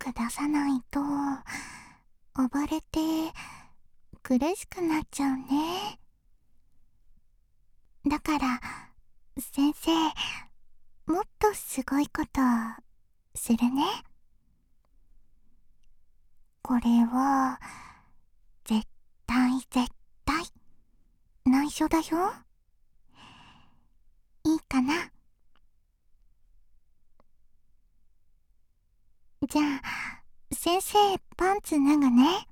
ス出さないと暴れて苦しくなっちゃうね。だから先生、もっとすごいことするね。これは絶対内緒だよ。いいかな。じゃあ先生、パンツ脱ぐね。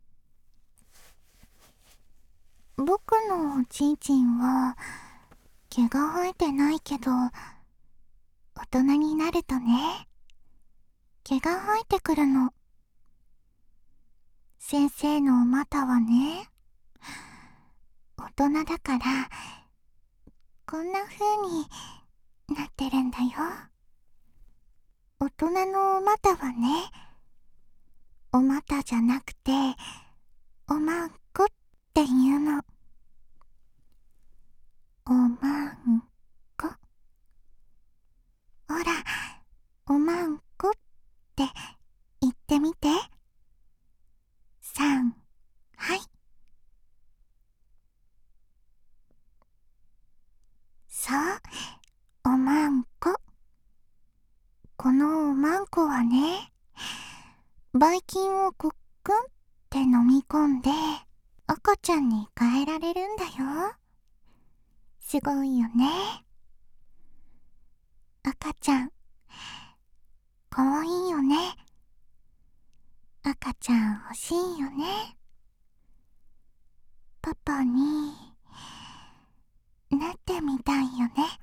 僕のおちんちんは毛が生えてないけど、大人になるとね、毛が生えてくるの。先生のお股はね、大人だからこんな風になってるんだよ。大人のお股はね、お股じゃなくておまんこっていうの。おまんこ。ほら、おまんこって言ってみて。はい。そう、おまんこ。このおまんこはね、ばい菌をごっくんって飲み込んで赤ちゃんに変えられるんだよ。すごいよね。赤ちゃんかわいいよね。赤ちゃん欲しいよね。パパになってみたいよね。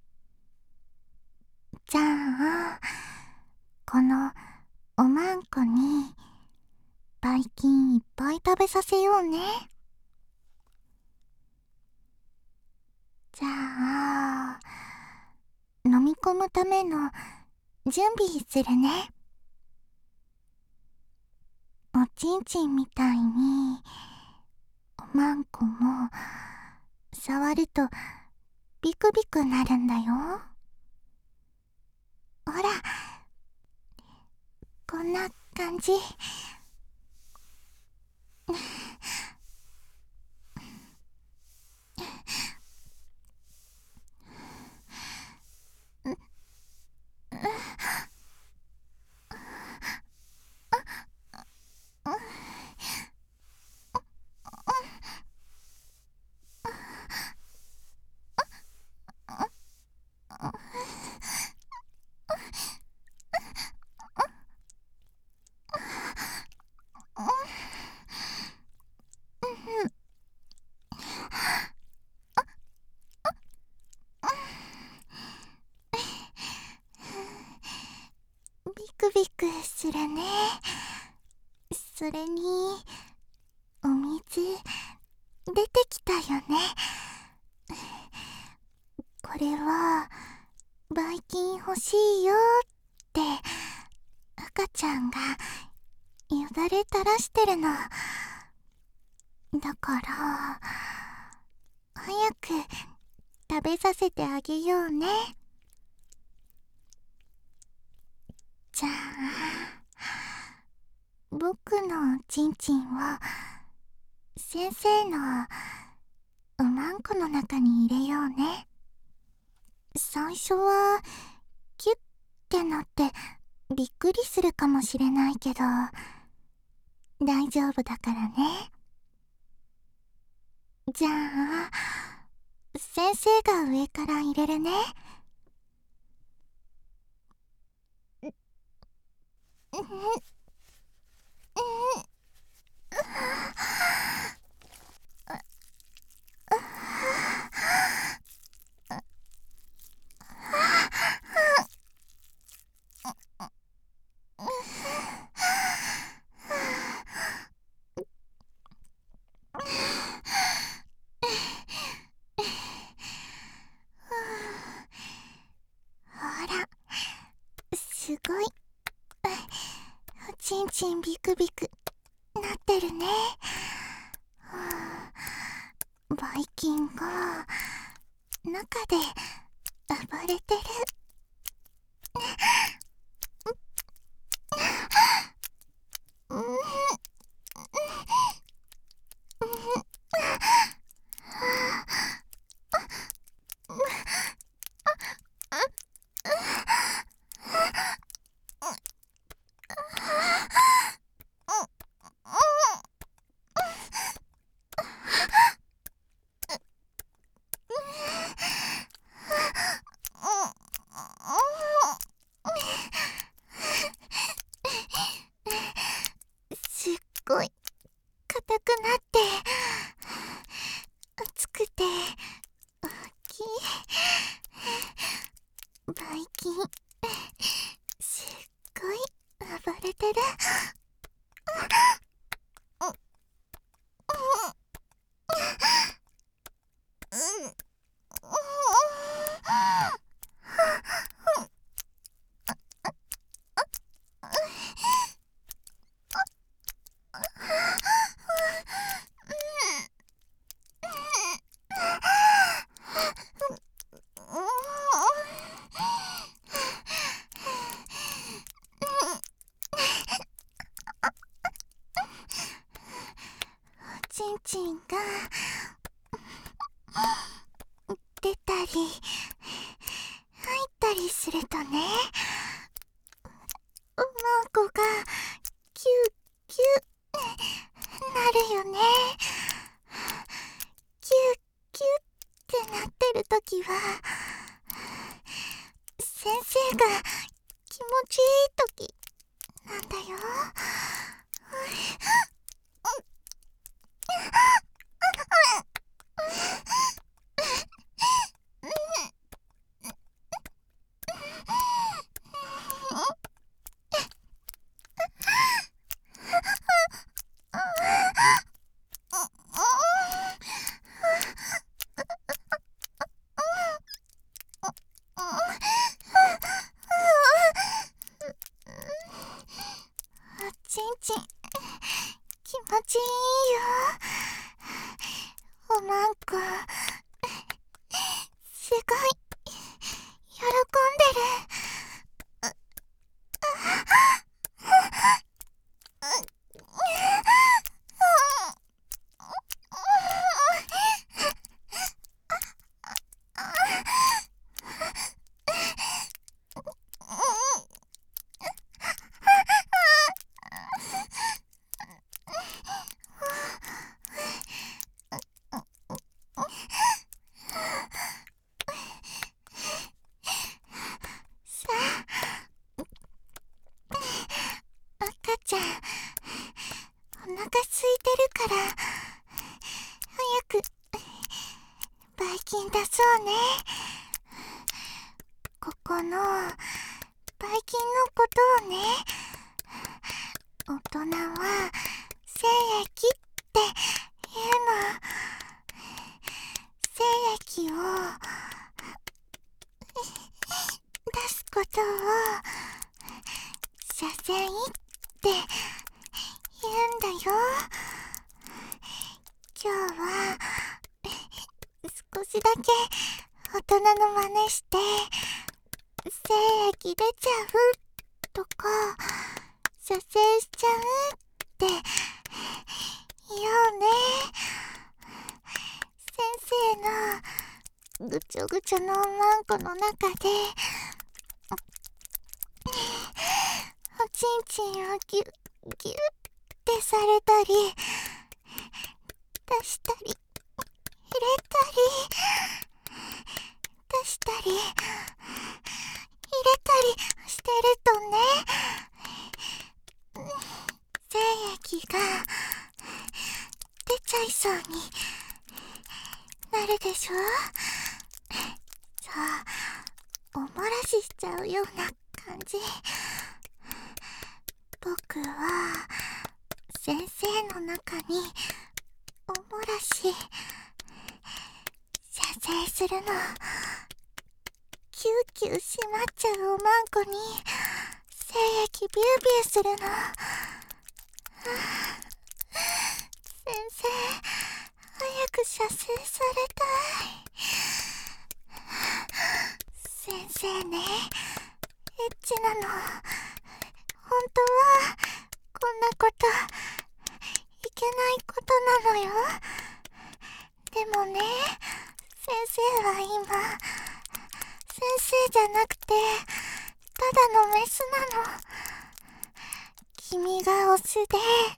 じゃあこのおまんこにばい菌いっぱい食べさせようね。じゃあ飲み込むための準備するね。おちんちんみたいにおまんこも触るとビクビクなるんだよ。ほら、こんな感じ。ビクビクするね。それにお水出てきたよね。これはばい菌欲しいよって赤ちゃんがよだれ垂らしてるの。だから早く食べさせてあげようね。じゃあ僕のおちんちんを先生のおまんこの中に入れようね。最初はキュッてなってびっくりするかもしれないけど大丈夫だからね。じゃあ先生が上から入れるね。ほら、すごいおちんちんビクビクなってるね。ばい菌が中で暴れてる。 る。ちんちんが出たり入ったりするとね、おまんこがキュッキュッなるよね。キュッキュッってなってるときは先生が気持ちいいときなんだよ。ちんちん気持ちいいよ。おまんこすごい喜んでる。さあ、赤ちゃんお腹空いてるから早くばい菌出そうね。ここのばい菌のことをね、大人は精液って言うの。精液を出すことを射精って言うんだよ。今日は少しだけ大人の真似して精液出ちゃうとか射精しちゃうって言おうね。先生のぐちょぐちょのおまんこの中でおちんちんをギュッギュッってされたり出したり入れたり出したり入れたりしてるとね、精液が出ちゃいそうになるでしょ。さあ、おもらししちゃうような感じ。僕は先生の中におもらし射精するの。キューキューしまっちゃうおまんこに精液ビュービューするの。先生早く射精されたい。先生ね、エッチなの本当はこんなこといけないことなのよ。でもね、先生は今先生じゃなくてただのメスなの。君がオスで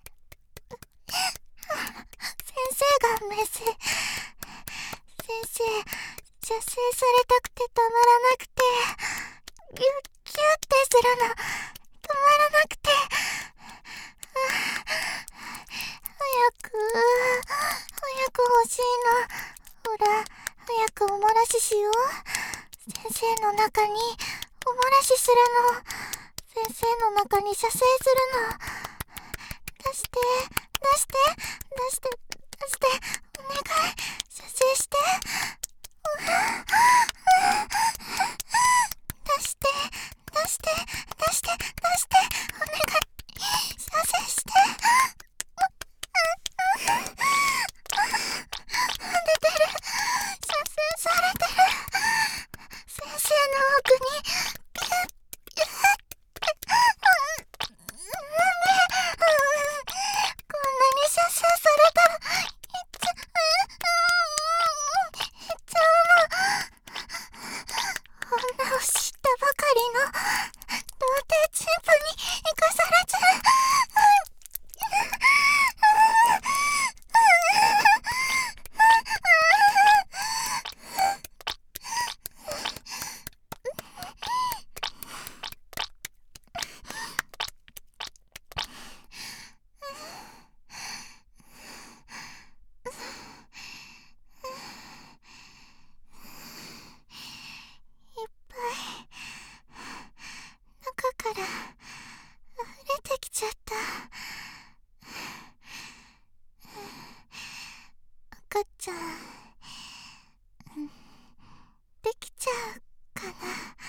先生がメス。先生射精されたくてたまらなくてギュッギュッてするの。止まらなくて早く欲しいの。ほら早くおもらししよう。先生の中におもらしするの。先先生の中に射精するの。出して出して出して出して、お願い、射精して。出して出して出して出して、お願い、射精して。出てる、射精されてる。先生の奥にピュッピュッなんで、こんなに射精されたらいっちゃうの。女を知ったばかりの童貞チンプに生かされちゃう。いっぱい中から溢れてきちゃった。赤ちゃんできちゃうかな。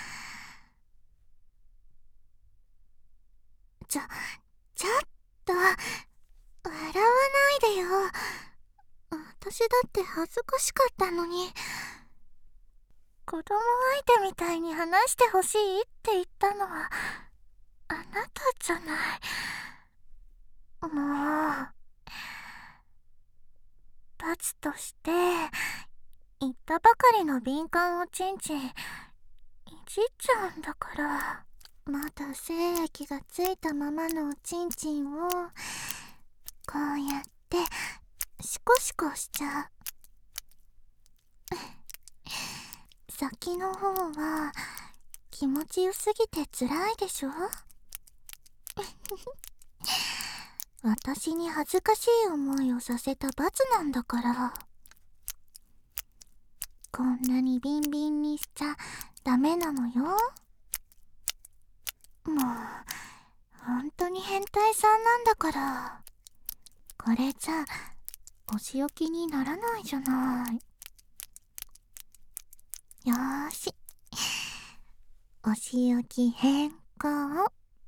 ちょっと笑わないでよ。私だって恥ずかしかったのに。子供相手みたいに話してほしいって言ったのはあなたじゃない。もう罰として言ったばかりの敏感おちんちんいじっちゃうんだから。まだ精液がついたままのおちんちんをこうやってシコシコしちゃう。先の方は気持ちよすぎて辛いでしょ。私に恥ずかしい思いをさせた罰なんだから。こんなにビンビンにしちゃダメなのよ。もう本当に変態さんなんだから。これじゃお仕置きにならないじゃない。よーし、お仕置き変更。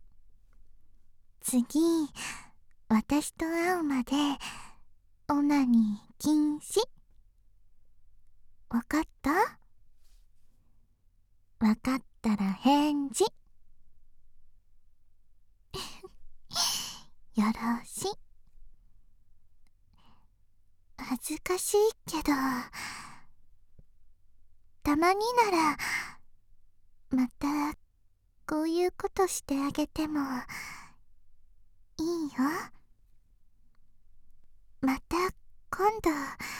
次、私と会うまでオナニー禁止。わかった？わかったら返事。よろし。恥ずかしいけど、たまにならまたこういうことしてあげてもいいよ。また今度